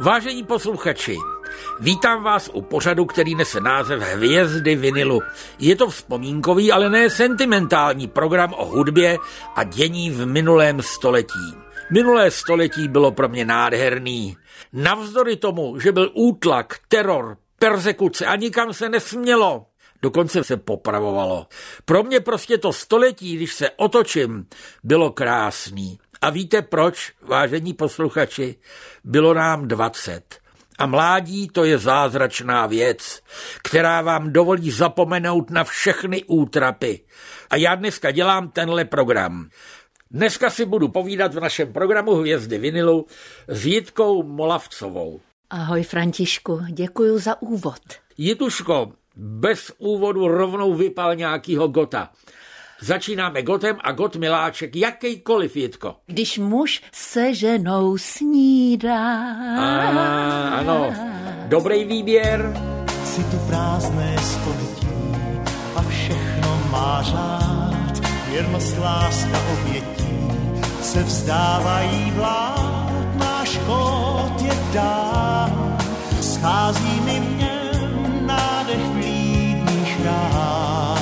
Vážení posluchači, vítám vás u pořadu, který nese název Hvězdy vinilu. Je to vzpomínkový, ale ne sentimentální program o hudbě a dění v minulém století. Minulé století bylo pro mě nádherný. Navzdory tomu, že byl útlak, teror, perzekuce a nikam se nesmělo, dokonce se popravovalo. Pro mě prostě to století, když se otočím, bylo krásný. A víte proč, vážení posluchači? Bylo nám 20. A mládí to je zázračná věc, která vám dovolí zapomenout na všechny útrapy. A já dneska dělám tenhle program. Dneska si budu povídat v našem programu Hvězdy vinilu s Jitkou Molavcovou. Ahoj Františku, děkuju za úvod. Jituško, bez úvodu rovnou vypal nějakýho gota. Začínáme gotem a got miláček, jakýkoliv, Jitko. Když muž se ženou snídá. Ano, dobrý výběr. Si tu prázdné století a všechno má řád. Věrnost, láska, obětí se vzdávají vlád. Náš kód je dán, schází mi v něm nádech vlídných rán.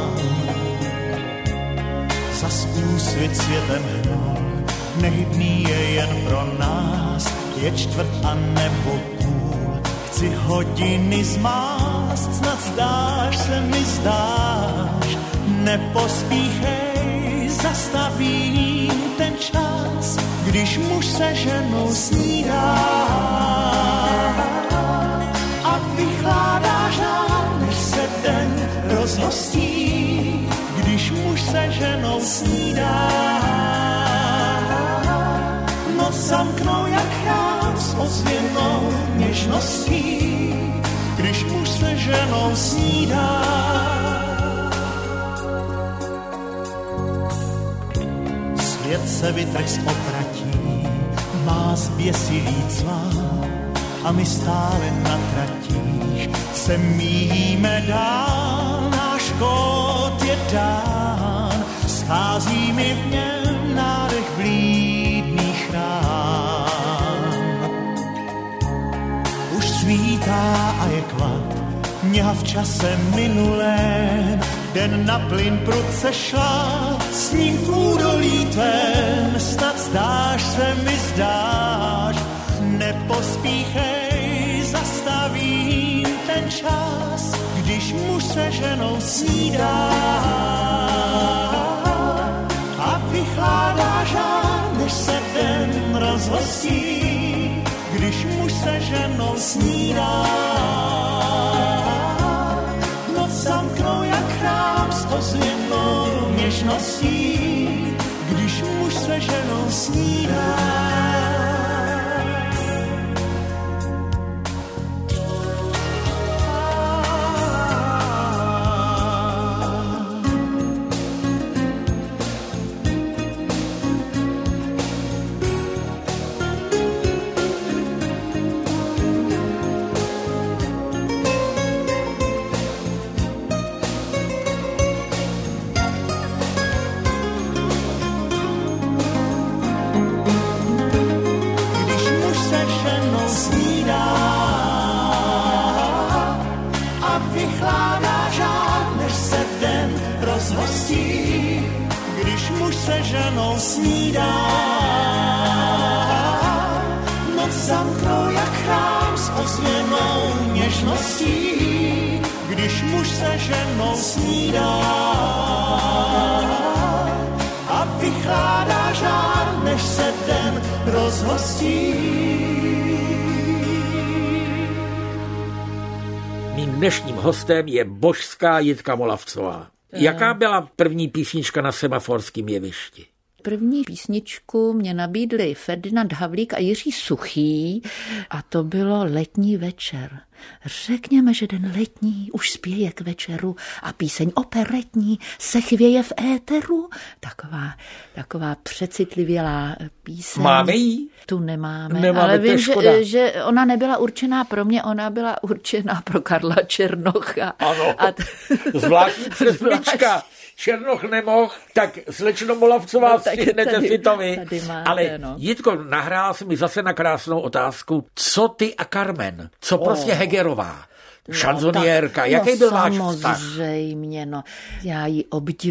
Zas úsvit světem hnul, nehybný je jen pro nás, je čtvrt a nebo půl. Chci hodiny zmást, snad zdáš se mi zdáš, nepospíchej, zastavím ten čas, když muž se ženou snídá a vychládá žár, než se den rozhostí. Když muž se ženou snídá, noc zamknou jak chrám s ozvěnou něžností. Když muž se ženou snídá, svět se vytrh z opratí, má zběsilý cvál a my stále na tratích se míjíme dál. Náš kód je dán, schází mi v něm nádech vlídných rán. Už svítá a je klad, mňa v čase minulém, den na plyn prudce šla, s ním v údolí tvém, snad zdáš se mi zdáš, nepospíchej, zastavím ten čas, když muž se ženou snídá a vychládá žár, než se den rozhostí. Když muž se ženou snídá, noc zamknou jak chrám s ozvěnou něžností. Když muž se ženou snídá, když muž se ženou snídá, noc zamknou jak chrám s ozvěnou něžností. Když muž se ženou snídá a vychládá žár, než se den rozhostí. Mým dnešním hostem je božská Jitka Molavcová. Jaká byla první písnička na Semaforském jevišti? První písničku mě nabídli Ferdinand Havlík a Jiří Suchý a to bylo Letní večer. Řekněme, že den letní už spěje k večeru a píseň operetní se chvěje v éteru. Taková přecitlivělá píseň. Máme ji? Tu nemáme ale vím, že ona nebyla určená pro mě, ona byla určená pro Karla Černocha. Ano, zvláštní přeslička. Černoch nemohl, tak slečno Molavcová střihnete si to vy. Ale Jitko, nahrál si mi zase na krásnou otázku, co ty a Carmen? Co prostě Hegerová? Šanzoniérka, jaký byl váš vztah? Samozřejmě, já ji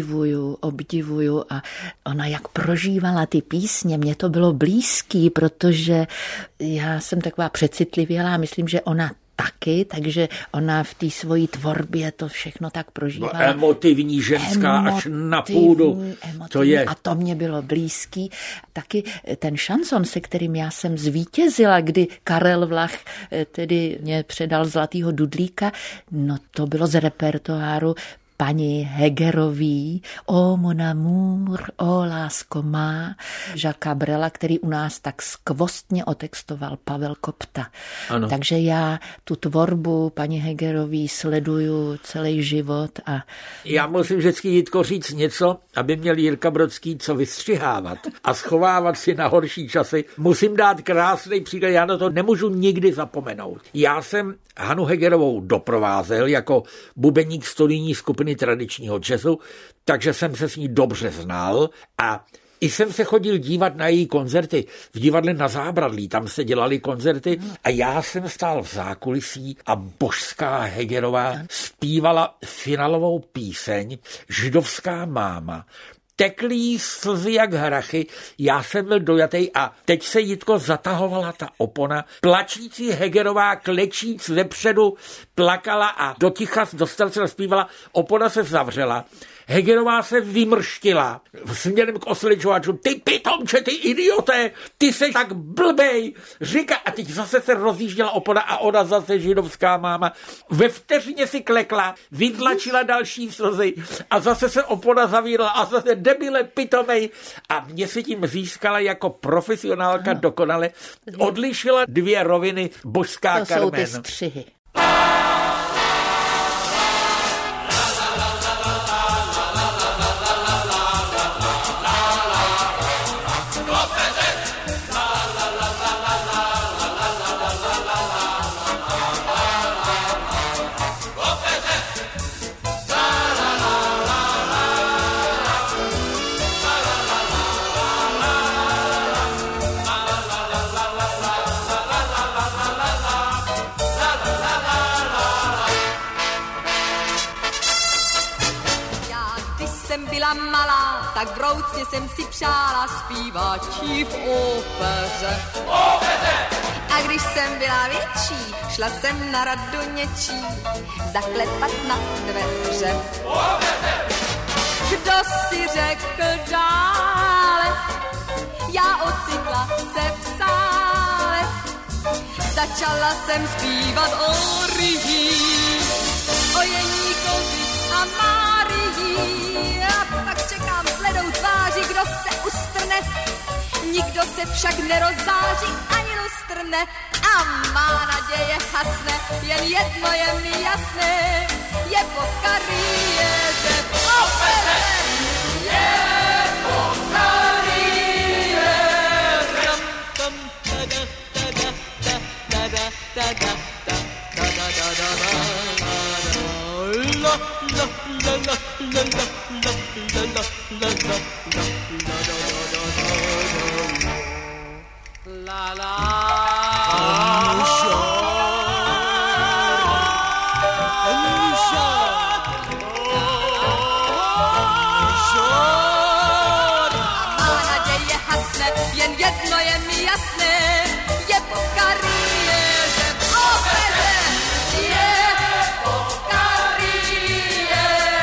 obdivuju a ona jak prožívala ty písně, mně to bylo blízký, protože já jsem taková přecitlivělá, myslím, že ona taky, takže ona v té svojí tvorbě to všechno tak prožívala. Emotivní ženská až na půdu. To je. A to mě bylo blízký. Taky ten šanson, se kterým já jsem zvítězila, kdy Karel Vlach tedy mě předal Zlatýho dudlíka, no to bylo z repertoáru paní Hegerový, O mon amour, O lásko má, Jacques Brela, který u nás tak skvostně otextoval Pavel Kopta. Ano. Takže já tu tvorbu paní Hegerový sleduju celý život. A já musím vždycky Jitko říct něco, aby měl Jirka Brodský co vystřihávat a schovávat si na horší časy. Musím dát krásný příklad, já na to nemůžu nikdy zapomenout. Já jsem Hanu Hegerovou doprovázel jako bubeník studijní skupiny tradičního jazzu, takže jsem se s ní dobře znal a i jsem se chodil dívat na její koncerty v divadle Na Zábradlí, tam se dělaly koncerty a já jsem stál v zákulisí a božská Hegerová zpívala finálovou píseň Židovská máma. Teklý slzy jak hrachy, já jsem byl dojatej a teď se Jitko zatahovala ta opona. Plačící Hegerová klečíc vepředu plakala a do ticha dostal se zpívala, opona se zavřela. Hegerová se vymrštila směrem k osličovačům. Ty pitomče, ty idioté, ty seš tak blbej. Říká, a teď zase se rozjížděla opona a ona zase židovská máma. Ve vteřině si klekla, vytlačila další slzy a zase se opona zavírala a zase debile pitomej. A mě si tím získala jako profesionálka dokonale. Odlišila dvě roviny božská to Carmen. jsou ty střihy. Tak vroucně jsem si přála zpívat jí v ópeře. A když jsem byla větší, šla jsem na radu něčí, zaklepat na dveře. Kdo si řekl dále, já ocitla se v sále. Začala jsem zpívat o Rihi, o Jeníkovi a Márii. A pak čekám s ledou tváří, kdo se ustrne. Nikdo se však nerozáří ani lustrne. A má naděje hasne, jen jedno je mi jasné. Je po kariéře v opere. Je po kariéře. La la jen jedno je mi jasné, je po kariéře v opere, je po kariéře.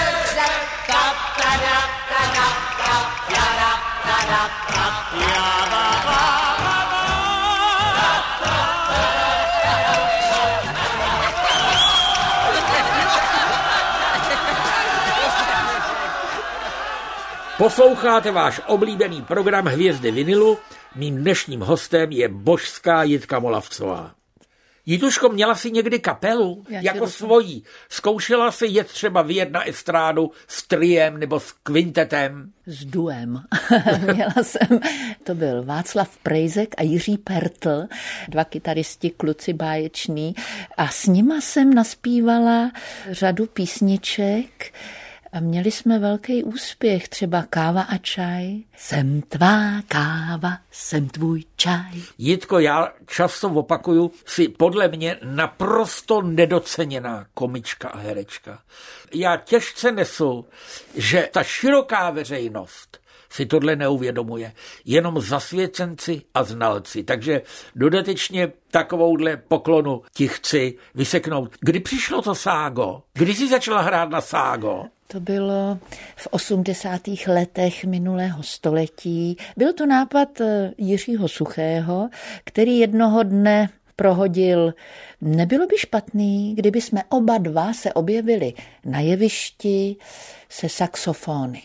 Posloucháte váš oblíbený program Hvězdy vinilu. Mým dnešním hostem je božská Jitka Molavcová. Jituško, měla jsi někdy kapelu? Jako svojí? Zkoušela si jet třeba vyjet na estrádu s triem nebo s kvintetem? S duem. Měla jsem, to byl Václav Prejzek a Jiří Pertl, dva kytaristi, kluci báječní. A s nima jsem naspívala řadu písniček A měli jsme velký úspěch, třeba Káva a čaj. Jsem tvá káva, jsem tvůj čaj. Jitko, já často opakuju, si podle mě naprosto nedoceněná komička a herečka. Já těžce nesu, že ta široká veřejnost si tohle neuvědomuje. Jenom zasvěcenci a znalci. Takže dodatečně takovouhle poklonu ti chci vyseknout. Kdy přišlo to ságo? Kdy jsi začala hrát na ságo? To bylo v 80. letech minulého století. Byl to nápad Jiřího Suchého, který jednoho dne prohodil, nebylo by špatný, kdyby jsme oba dva se objevili na jevišti se saxofony.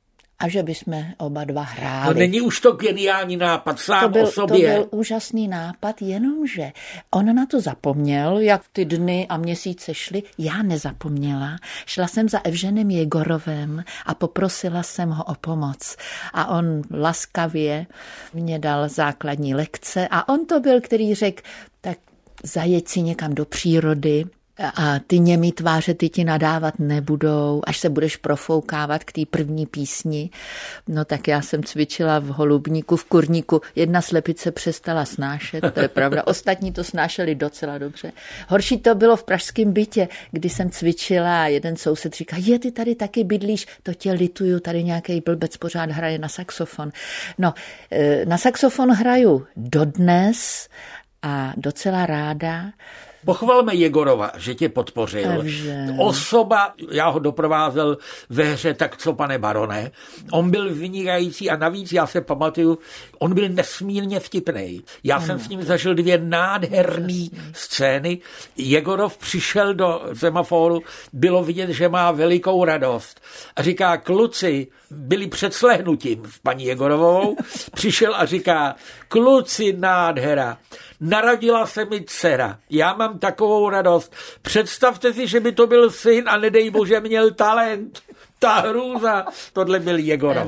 A že bychom oba dva hráli. To není už to geniální nápad sám o sobě. To byl úžasný nápad, jenomže on na to zapomněl, jak ty dny a měsíce šly. Já nezapomněla. Šla jsem za Evženem Jegorovem a poprosila jsem ho o pomoc. A on laskavě mě dal základní lekce a on to byl, který řekl, tak zajeď si někam do přírody, a ty němý tváře ty ti nadávat nebudou, až se budeš profoukávat k té první písni. No tak já jsem cvičila v Holubníku, v Kurníku. Jedna slepice přestala snášet, to je pravda. Ostatní to snášeli docela dobře. Horší to bylo v pražském bytě, kdy jsem cvičila a jeden soused říká, ty tady taky bydlíš, to tě lituju, tady nějaký blbec pořád hraje na saxofon. No, na saxofon hraju dodnes a docela ráda. Pochvalme Jegorova, že tě podpořil. Osoba, já ho doprovázel ve hře Tak co, pane barone. On byl vynikající a navíc já se pamatuju, on byl nesmírně vtipnej. Já jsem s ním zažil 2 nádherné scény. Jegorov přišel do semaforu, bylo vidět, že má velikou radost. A říká, kluci, byli před slehnutím s paní Jegorovou, přišel a říká, kluci, nádhera, narodila se mi dcera, já mám takovou radost, představte si, že by to byl syn a nedej bože měl talent. Ta hrůza, tohle byl Jegorov.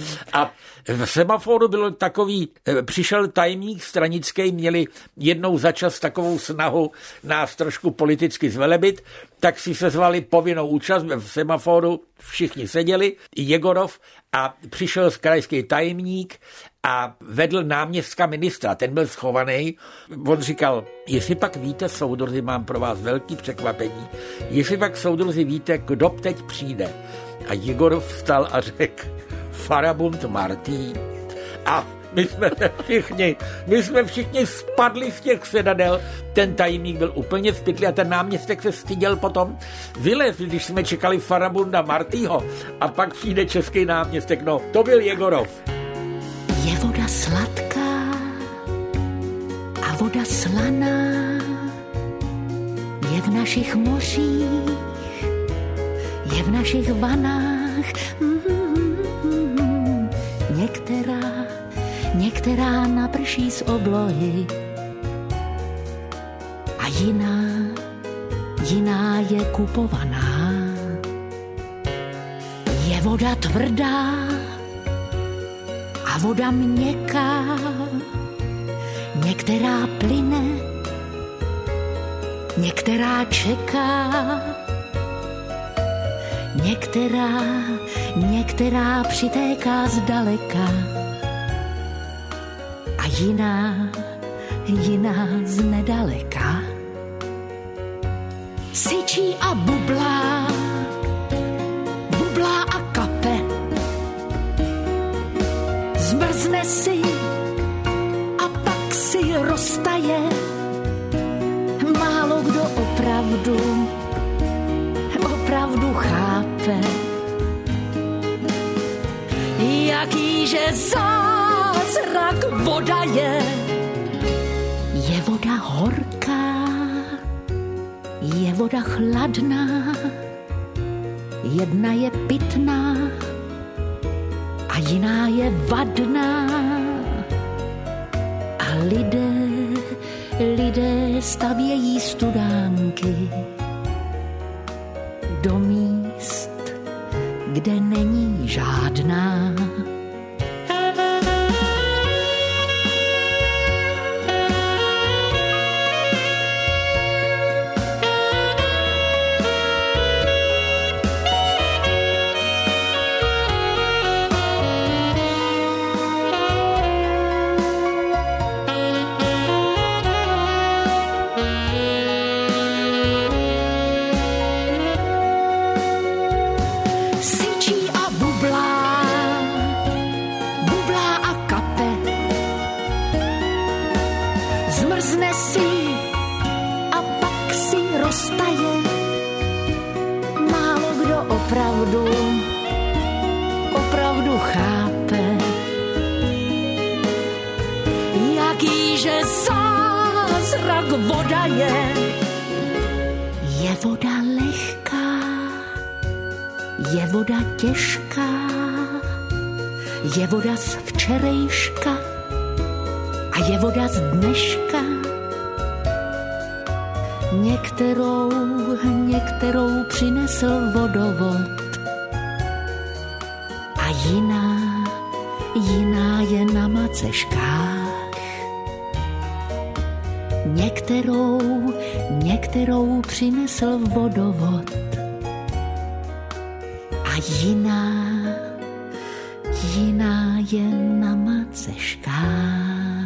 A v semaforu bylo takový, přišel tajemník stranický, měli jednou za čas takovou snahu nás trošku politicky zvelebit, tak si sezvali povinnou účast v semaforu, všichni seděli, Jegorov, a přišel krajský tajemník a vedl náměstka ministra, ten byl schovaný. On říkal, jestli pak víte, soudruzi, mám pro vás velký překvapení, jestli pak, soudruzi, víte, kdo teď přijde. A Jegorov vstal a řekl, Farabund Martý. A my jsme všichni spadli z těch sedadel. Ten tajemník byl úplně spytlý a ten náměstek se styděl potom vylez, když jsme čekali Farabunda Martýho a pak přijde český náměstek. No, to byl Jegorov. Je voda sladká a voda slaná, je v našich mořích, je v našich vanách. Některá naprší z oblohy a jiná je kupovaná. Je voda tvrdá a voda měkká, některá plyne, některá čeká, některá přitéká zdaleka a jiná z nedaleka. Syčí a bublá a kape, zmrzne si a pak si roztaje. Málo kdo opravdu chápe, jakýže zázrak voda je. Je voda horká, je voda chladná, jedna je pitná a jiná je vadná. A lidé stavějí studánky do míst, kde není žádná. opravdu chápe, jakýže zázrak voda je. Je voda lehká, je voda těžká, je voda z včerejška a je voda z dneška. Některou přinesl vodovod a jiná je na maceškách. Některou přinesl vodovod a jiná je na maceškách.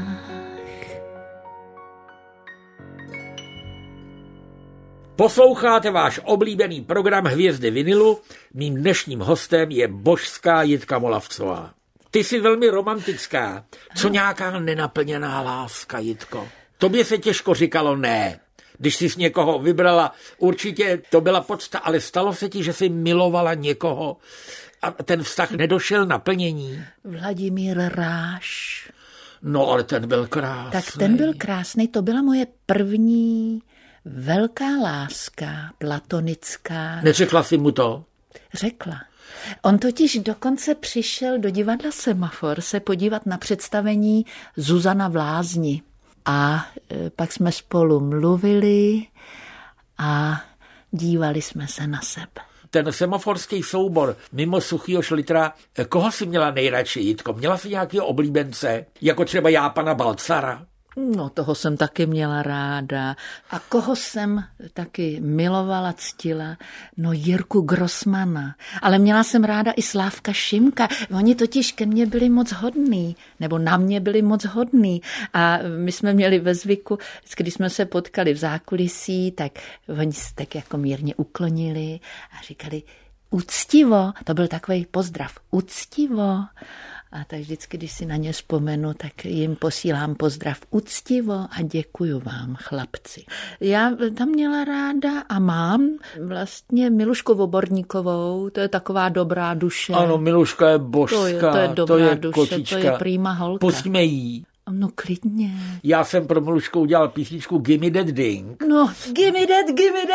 Posloucháte váš oblíbený program Hvězdy vinilu. Mým dnešním hostem je božská Jitka Molavcová. Ty jsi velmi romantická. Co nějaká nenaplněná láska, Jitko? Tobě se těžko říkalo ne. Když jsi někoho vybrala, určitě to byla podsta, ale stalo se ti, že jsi milovala někoho a ten vztah nedošel na plnění? Vladimír Ráš. No, ale ten byl krásný. Tak ten byl krásný, to byla moje první velká láska, platonická. Neřekla jsi mu to? Řekla. On totiž dokonce přišel do divadla Semafor se podívat na představení Zuzana v Lázni. A pak jsme spolu mluvili a dívali jsme se na sebe. Ten semaforský soubor mimo Suchýho Šlitra, koho jsi měla nejradši, Jitko? Měla jsi nějakého oblíbence, jako třeba já pana Balcara? No, toho jsem taky měla ráda. A koho jsem taky milovala, ctila? No, Jirku Grossmana. Ale měla jsem ráda i Slávka Šimka. Oni totiž ke mně byli moc hodný, nebo na mě byli moc hodný. A my jsme měli ve zvyku, když jsme se potkali v zákulisí, tak oni se tak jako mírně uklonili a říkali úctivo. To byl takový pozdrav. Úctivo. A tak vždycky, když si na ně vzpomenu, tak jim posílám pozdrav úctivo a děkuju vám, chlapci. Já tam měla ráda a mám vlastně Milušku Voborníkovou, to je taková dobrá duše. Ano, Miluška je božská, to je dobrá duše, kočička. to je prýma holka. Pustíme jí. No klidně. Já jsem pro Milušku udělal písničku Gimme That Ding. No, gimme that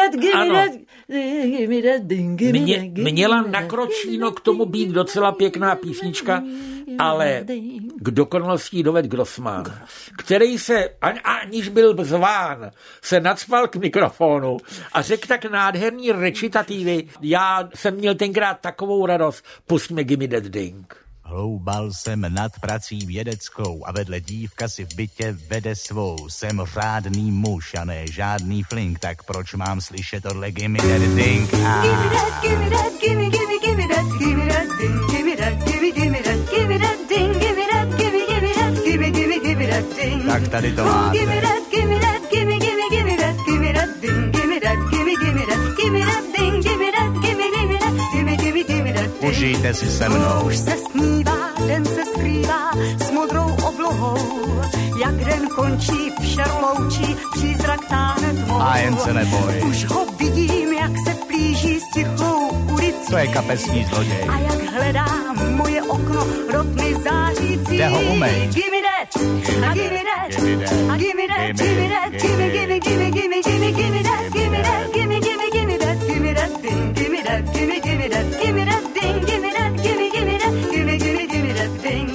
ding, Měla na kročíno k tomu být docela pěkná písnička, ale k dokonalosti doved Grossman, který se, aniž byl zván, se nacpal k mikrofonu a řekl tak nádherný recitativy. Já jsem měl tenkrát takovou radost. Pustíme Gimme That Ding. Hloubal jsem nad prací vědeckou a vedle dívka si v bytě vede svou. Jsem řádný muž a ne žádný flink, tak proč mám slyšet tohle gimme that ding? Gimme that, gimme that, gimme, gimme, gimme that, gimme that ding, gimme that, gimme, gimme that, gimme that ding, gimme that, gimme, gimme that, gimme, gimme, gimme that ding. Tak tady to máte. Gimme that, gimme that, gimme, gimme, gimme that, gimme that ding, gimme that, gimme, gimme that, gimme that ding, gimme that, gimme, gimme that, gimme, gimme, gimme that ding. Užijte si se mnou. Už se snívá, den se skrývá s modrou oblohou, jak den končí, vše loučí, přízrak táhne tmou. A jen se neboj. Už ho vidím, jak se plíží s tichou ulicí. To je kapesní zloděj. A jak hledá moje okno, rok mi zářící. Jde ho umej. Gimme that, a gimme that, a gimme that, gimme that, gimme, gimme, gimme, gimme, gimme, gimme that, gimme that, gimme, gimme, gimme that, gimme that ding, gimme that, gimme, gimme that, gimme that ding, gimme that, gimme, gimme that, gimme, gimme, gimme that ding.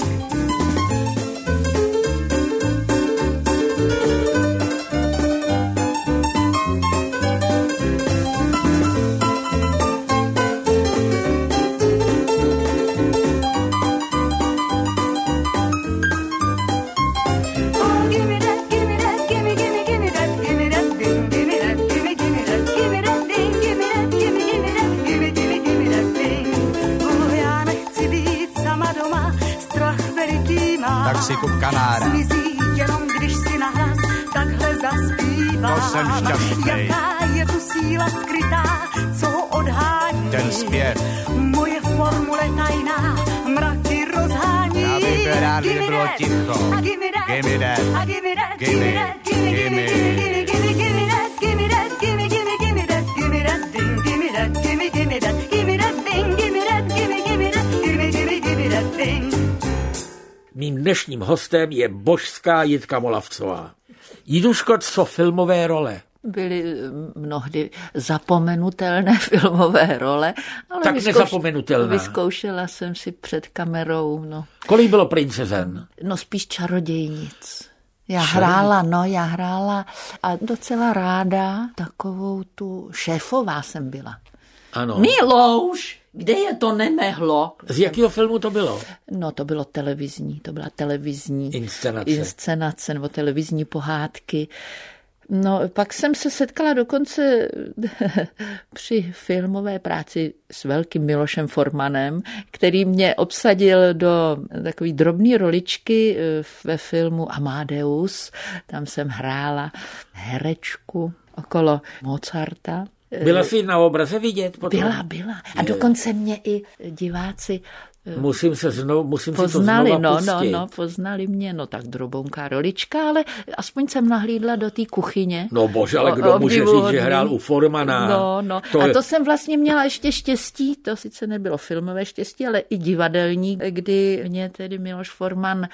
Tak si kup kanára. Zmizí jenom, když si nahlas takhle zaspívá. To jsem šťastnej. Jaká je tu síla skrytá, co ho odhání. Ten zpěv. Moje formule tajná mraky rozhání. Já bych rád, kdyby bylo ticho. A gimme that, Gimme that, a gimme that, gimme, gimme that, gimme, gimme, gimme, gimme, gimme that, gimme that, gimme, gimme, gimme that, gimme that ding, gimme that, gimme, gimme that, gimme that ding, gimme dnešním hostem je božská Jitka Molavcová. Jiduško, co filmové role? Byly mnohdy zapomenutelné filmové role, ale tak nezapomenutelná. Vyzkoušela jsem si před kamerou. No. Kolik bylo princezen? No spíš čarodějnic. Já hrála a docela ráda takovou tu šéfová jsem byla. Ano. Milouš, kde je to nemehlo? Z jakého filmu to bylo? No to bylo televizní, to byla televizní inscenace nebo televizní pohádky. No, pak jsem se setkala dokonce při filmové práci s velkým Milošem Formanem, který mě obsadil do takové drobné roličky ve filmu Amadeus. Tam jsem hrála herečku okolo Mozarta. Byla jsi na obraze vidět potom? Byla. A dokonce mě i diváci Musím si to poznali, znova pustit. Poznali mě, tak drobounká rolička, ale aspoň jsem nahlídla do té kuchyně. No bože, ale kdo může říct, že hrál u Formana? No. To jsem vlastně měla ještě štěstí, to sice nebylo filmové štěstí, ale i divadelní, kdy mě tedy Miloš Forman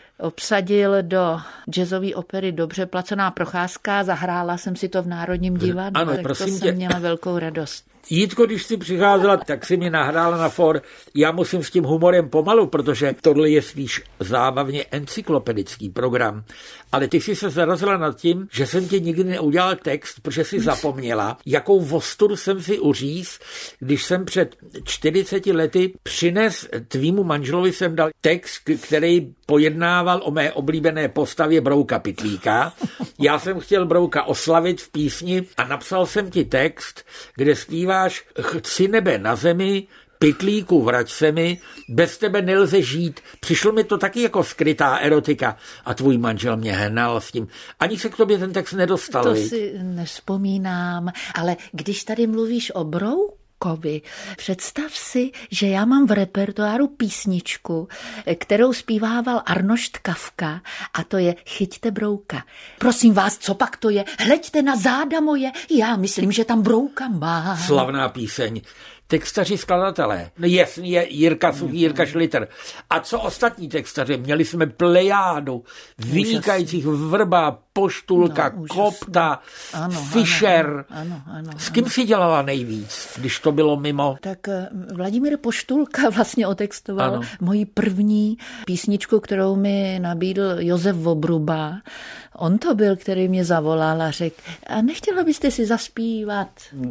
obsadil do jazzové opery Dobře placená procházka, zahrála jsem si to v Národním divadle, ano, tak to jsem měla velkou radost. Jitko, když jsi přicházela, tak si mi nahrála na for. Já musím s tím humorem pomalu, protože tohle je spíš zábavně encyklopedický program. Ale ty jsi se zarazila nad tím, že jsem ti nikdy neudělal text, protože jsi zapomněla, jakou vosturu jsem si uříz, když jsem před 40 lety přines tvýmu manželovi jsem dal text, který pojednával o mé oblíbené postavě Brouka Pytlíka. Já jsem chtěl Brouka oslavit v písni a napsal jsem ti text, kde zpíváš: chci nebe na zemi, Pytlíku, vrať se mi, bez tebe nelze žít. Přišlo mi to taky jako skrytá erotika a tvůj manžel mě hnal s tím. Ani se k tobě ten text nedostal. To si nevzpomínám, ale když tady mluvíš o Broukovi, představ si, že já mám v repertoáru písničku, kterou zpívával Arnošt Kafka, a to je Chyťte Brouka. Prosím vás, co pak to je? Hleďte na záda moje, já myslím, že tam Brouka má. Slavná píseň. Textaři, skladatelé. Jasný je Jirka Suchý, Jirka Šliter. A co ostatní textaři? Měli jsme plejádu vynikajících Vrba, Poštulka, Kopta, Fischer. Ano. S kým si dělala nejvíc, když to bylo mimo? Tak Vladimír Poštulka vlastně otextoval moji první písničku, kterou mi nabídl Josef Vobruba. On to byl, který mě zavolal a řekl: a nechtěla byste si zaspívat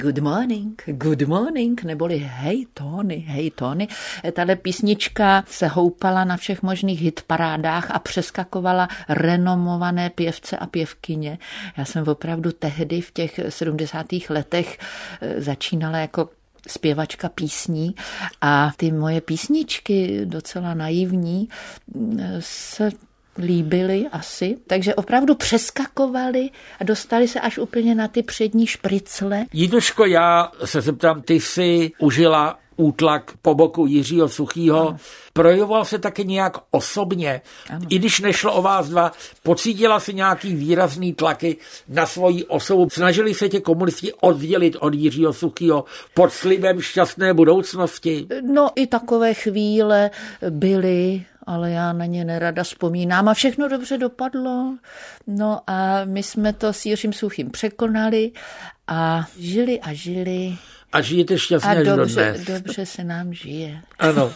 Good morning, neboli Hej Tony. Tahle písnička se houpala na všech možných hitparádách a přeskakovala renomované pěvce a pěvkyně. Já jsem opravdu tehdy v těch 70. letech začínala jako zpěvačka písní a ty moje písničky, docela naivní, se líbily asi, takže opravdu přeskakovali a dostali se až úplně na ty přední špricle. Jiduško, já se zeptám, ty jsi užila útlak po boku Jiřího Suchýho. Projevoval se taky nějak osobně? Ano. I když nešlo o vás dva, pocítila si nějaký výrazný tlaky na svoji osobu? Snažili se tě komunisti oddělit od Jiřího Suchýho pod slibem šťastné budoucnosti? No i takové chvíle byly, ale já na ně nerada vzpomínám a všechno dobře dopadlo. No a my jsme to s Jiřím Suchým překonali a žili. A žijete šťastně až dodnes. Dobře se nám žije. Ano.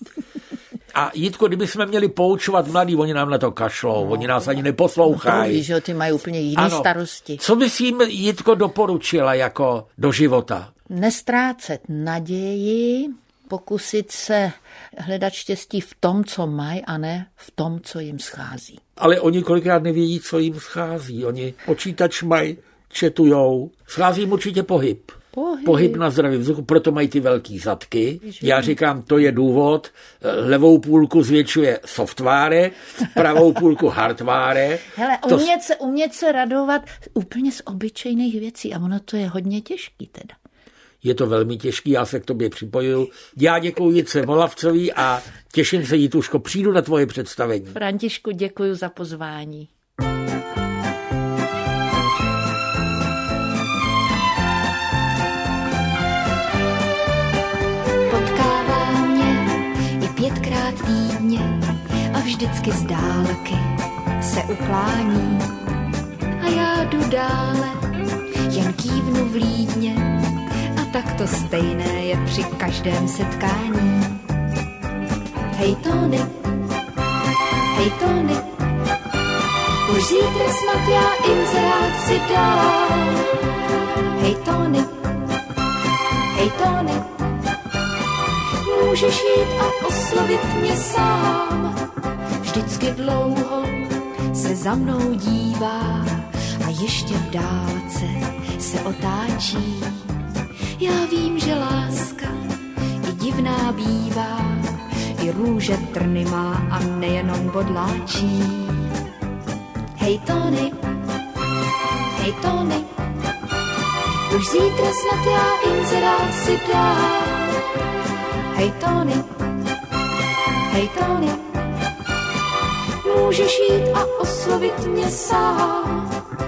A Jitko, kdybychom měli poučovat mladí, oni nám na to kašlou, oni nás ani neposlouchají. Víš, že ty mají úplně jiné starosti. Co bys jim, Jitko, doporučila jako do života? Nestrácet naději, pokusit se hledat štěstí v tom, co mají, a ne v tom, co jim schází. Ale oni kolikrát nevědí, co jim schází. Oni počítač mají, četujou. Schází jim určitě pohyb. Pohyb na zdravý vzduchu, proto mají ty velký zadky. Já říkám, to je důvod. Levou půlku zvětšuje software, pravou půlku hardware. Hele, umět se radovat úplně z obyčejných věcí a ono to je hodně těžký teda. Je to velmi těžký, já se k tobě připojuju. Já děkuji Jitce Molavcový a těším se, Jituško, přijdu na tvoje představení. Františku, děkuji za pozvání. Potkává mě i 5krát týdně a vždy vždycky z dálky se uklání. A já jdu dále, jen kývnu vlídně, a tak to stejné je při každém setkání. Hej Tony, už zítra snad já inzerát si dám. Hej Tony, můžeš jít a oslovit mě sám. Vždycky dlouho se za mnou dívá a ještě v dálce se otáčí. Já vím, že láska i divná bývá, i růže trny má a nejenom bodláčí. Hej Tony, už zítra snad já inzerát si dám. Hej Tony, můžeš jít a oslovit mě sám.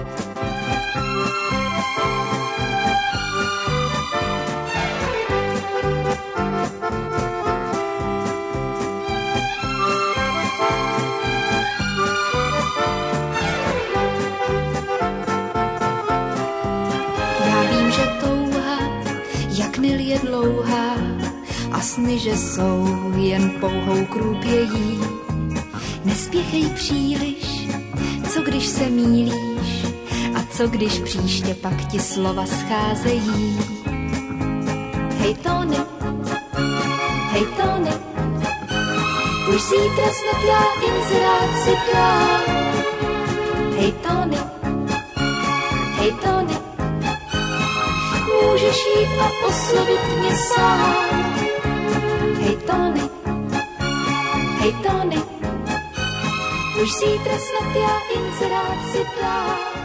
Je dlouhá a sny, že jsou jen pouhou krůpějí. Nespěchej příliš, co když se mýlíš a co když příště pak ti slova scházejí. Hej Tony, už zítra snad já inzerát si dám. Hej Tony, můžeš jít a oslovit mě sám. Hej Tony, už zítra snad já inzerát si dám.